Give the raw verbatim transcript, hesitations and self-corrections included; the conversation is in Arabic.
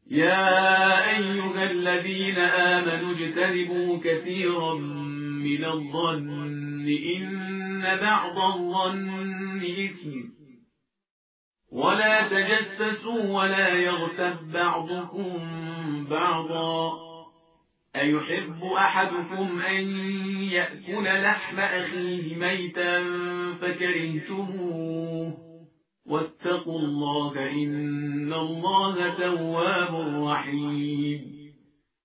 يا أيها الذين آمنوا اجتنبوا كثيرا من الظن إن بعض الظن إثم ولا تجسسوا ولا يغتب بعضكم بعضا أيحب أحدكم أن يأكل لحم أخيه ميتا فكرهتموه واتقوا الله إن الله تواب رحيم